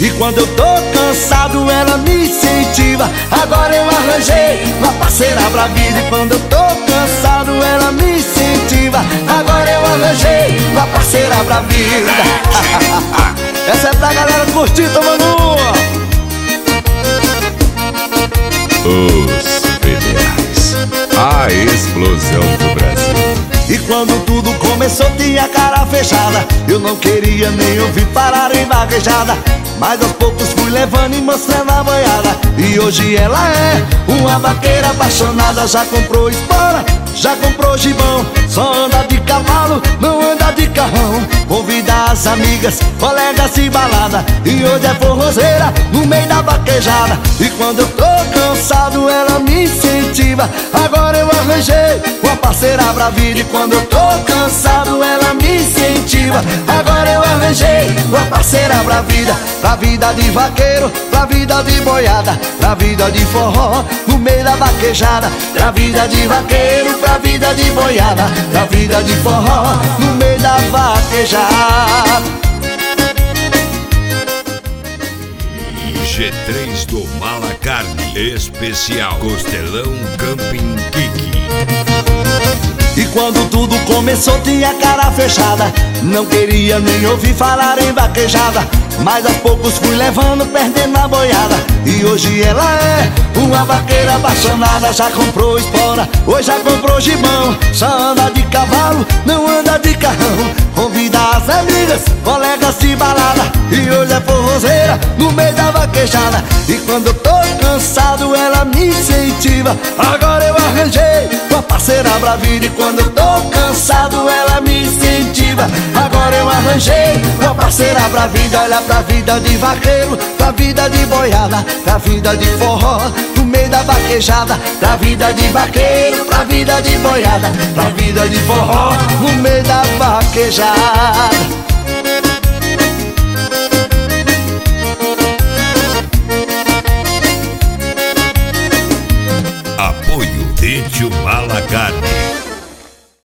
E quando eu tô cansado ela me incentiva. Agora eu arranjei uma parceira pra vida. E quando eu tô cansado ela me incentiva. Agora eu arranjei uma parceira pra vida. Essa é pra galera curtir, tomando. Os Federais, a explosão do Brasil. E quando tudo começou tinha a cara fechada. Eu não queria nem ouvir parar em vaquejada. Mas aos poucos fui levando e mostrando a boiada. E hoje ela é uma vaqueira apaixonada. Já comprou espora, já comprou gibão. Só anda de cavalo, não anda de carrão. Convida as amigas, colegas de balada. E hoje é forrozeira no meio da vaquejada. E quando eu tô cansado ela me incentiva. Agora eu arranjei uma parceira pra vida. E quando eu tô cansado ela me incentiva. Agora eu arranjei uma parceira pra vida. Pra vida de vaqueiro, pra vida de boiada. Pra vida de forró, no meio da vaquejada. Pra vida de vaqueiro, pra vida de boiada. Pra vida de forró, no meio da vaquejada. G3 do Malacarne, especial Costelão Camping Kiki. E quando tudo começou tinha a cara fechada. Não queria nem ouvir falar em vaquejada. Mas aos poucos fui levando, perdendo a boiada. E hoje ela é uma vaqueira apaixonada. Já comprou espora, hoje já comprou gibão. Só anda de cavalo, não anda de carrão. Convida as amigas, colegas de balada. E hoje é forrozeira no meio da vaquejada. E quando eu tô cansado ela me incentiva. Agora eu arranjei uma parceira pra vida. E quando eu tô cansado ela me incentiva. Agora eu arranjei uma parceira pra vida. Olha pra vida de vaqueiro, pra vida de boiada. Pra vida de forró, no meio da vaquejada. Pra vida de vaqueiro, pra vida de boiada. Pra vida de forró, no meio da vaquejada.